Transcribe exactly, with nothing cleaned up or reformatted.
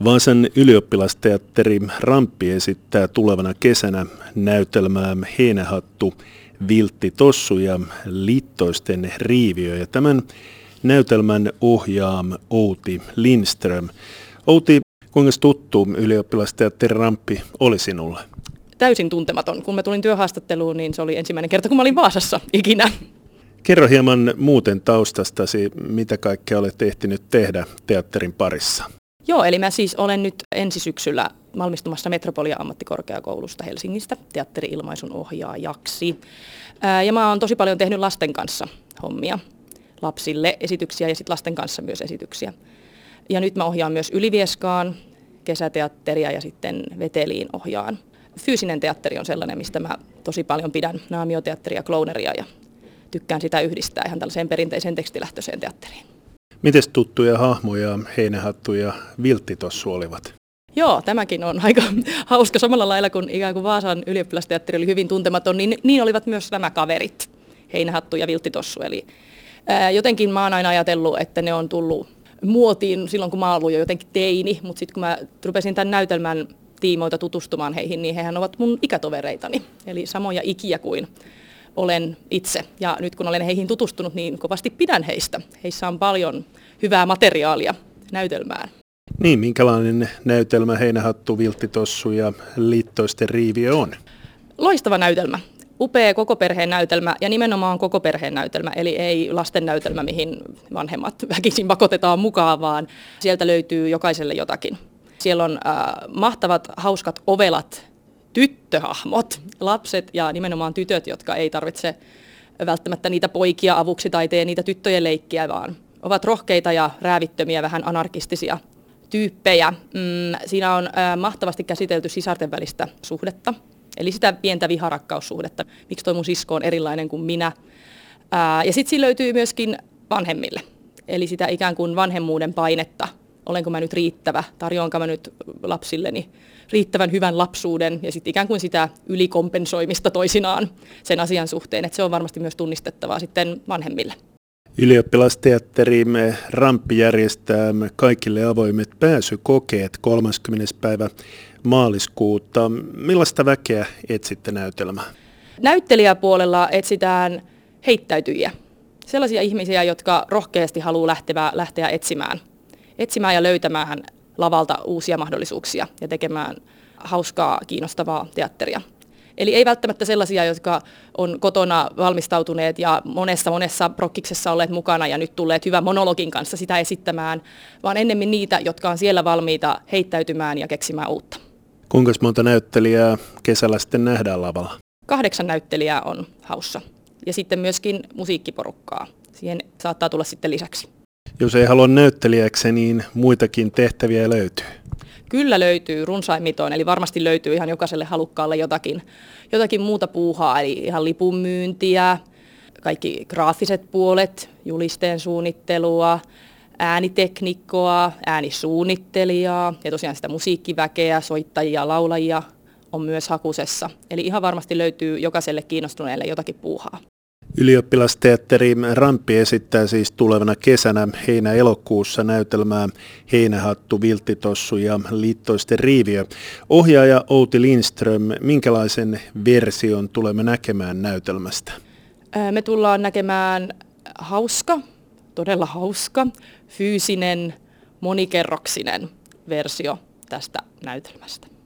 Vaasan ylioppilasteatteri Ramppi esittää tulevana kesänä näytelmää Heinähattu, Viltti Tossu ja Littoisten riiviö. Ja tämän näytelmän ohjaa Outi Lindström. Outi, kuinka tuttu ylioppilasteatteri Ramppi oli sinulle? Täysin tuntematon. Kun mä tulin työhaastatteluun, niin se oli ensimmäinen kerta, kun mä olin Vaasassa ikinä. Kerro hieman muuten taustastasi, mitä kaikkea olet ehtinyt tehdä teatterin parissa. Joo, eli mä siis olen nyt ensi syksyllä valmistumassa Metropolia-ammattikorkeakoulusta Helsingistä teatteri-ilmaisun ohjaajaksi. Ää, ja mä oon tosi paljon tehnyt lasten kanssa hommia, lapsille esityksiä ja sitten lasten kanssa myös esityksiä. Ja nyt mä ohjaan myös Ylivieskaan kesäteatteria ja sitten Veteliin ohjaan. Fyysinen teatteri on sellainen, mistä mä tosi paljon pidän, naamioteatteria ja clowneria, ja tykkään sitä yhdistää ihan tällaiseen perinteiseen tekstilähtöiseen teatteriin. Mites tuttuja hahmoja Heinähattu ja Viltti Tossu olivat? Joo, tämäkin on aika hauska. Samalla lailla kuin ikään kuin Vaasan ylioppilasteatteri oli hyvin tuntematon, niin, niin olivat myös nämä kaverit, Heinähattu ja Viltti Tossu. Eli ää, jotenkin mä oon aina ajatellut, että ne on tullut muotiin silloin, kun mä oon ollut jo jotenkin teini, mutta sitten kun mä rupesin tämän näytelmän tiimoilta tutustumaan heihin, niin hehän ovat mun ikätovereitani, eli samoja ikiä kuin olen itse. Ja nyt kun olen heihin tutustunut, niin kovasti pidän heistä. Heissä on paljon hyvää materiaalia näytelmään. Niin, minkälainen näytelmä Heinähattu, Viltti Tossu ja Littoisten riiviö on? Loistava näytelmä. Upea koko perheen näytelmä ja nimenomaan koko perheen näytelmä, eli ei lasten näytelmä, mihin vanhemmat väkisin pakotetaan mukaan, vaan sieltä löytyy jokaiselle jotakin. Siellä on äh, mahtavat, hauskat, ovelat tyttöhahmot, lapset ja nimenomaan tytöt, jotka ei tarvitse välttämättä niitä poikia avuksi tai tee niitä tyttöjen leikkiä, vaan ovat rohkeita ja räävittömiä, vähän anarkistisia tyyppejä. Mm, siinä on äh, mahtavasti käsitelty sisarten välistä suhdetta, eli sitä pientä viharakkaussuhdetta. Miksi toi mun sisko on erilainen kuin minä. Äh, ja sitten siinä löytyy myöskin vanhemmille, eli sitä ikään kuin vanhemmuuden painetta. Olenko mä nyt riittävä, tarjoanko mä nyt lapsilleni riittävän hyvän lapsuuden ja sitten ikään kuin sitä ylikompensoimista toisinaan sen asian suhteen, että se on varmasti myös tunnistettavaa sitten vanhemmille. Ylioppilasteatteri Ramppi järjestää kaikille avoimet pääsykokeet kolmaskymmenes päivä maaliskuuta. Millaista väkeä etsitte näytelmään? Näyttelijäpuolella etsitään heittäytyjiä, sellaisia ihmisiä, jotka rohkeasti haluaa lähteä, lähteä etsimään. etsimään ja löytämään lavalta uusia mahdollisuuksia ja tekemään hauskaa, kiinnostavaa teatteria. Eli ei välttämättä sellaisia, jotka on kotona valmistautuneet ja monessa monessa prokkiksessa olleet mukana ja nyt tulleet hyvän monologin kanssa sitä esittämään, vaan ennemmin niitä, jotka on siellä valmiita heittäytymään ja keksimään uutta. Kuinka monta näyttelijää kesällä sitten nähdään lavalla? Kahdeksan näyttelijää on haussa ja sitten myöskin musiikkiporukkaa. Siihen saattaa tulla sitten lisäksi. Jos ei halua näyttelijäksi, niin muitakin tehtäviä löytyy. Kyllä löytyy runsain mitoin, eli varmasti löytyy ihan jokaiselle halukkaalle jotakin, jotakin muuta puuhaa, eli ihan lipunmyyntiä, kaikki graafiset puolet, julisteen suunnittelua, ääniteknikkoa, äänisuunnittelijaa ja tosiaan sitä musiikkiväkeä, soittajia, laulajia on myös hakusessa. Eli ihan varmasti löytyy jokaiselle kiinnostuneelle jotakin puuhaa. Ylioppilasteatteri Ramppi esittää siis tulevana kesänä heinä-elokuussa näytelmää Heinähattu, Viltti Tossu ja Littoisten riiviö. Ohjaaja Outi Lindström, minkälaisen version tulemme näkemään näytelmästä? Me tullaan näkemään hauska, todella hauska, fyysinen, monikerroksinen versio tästä näytelmästä.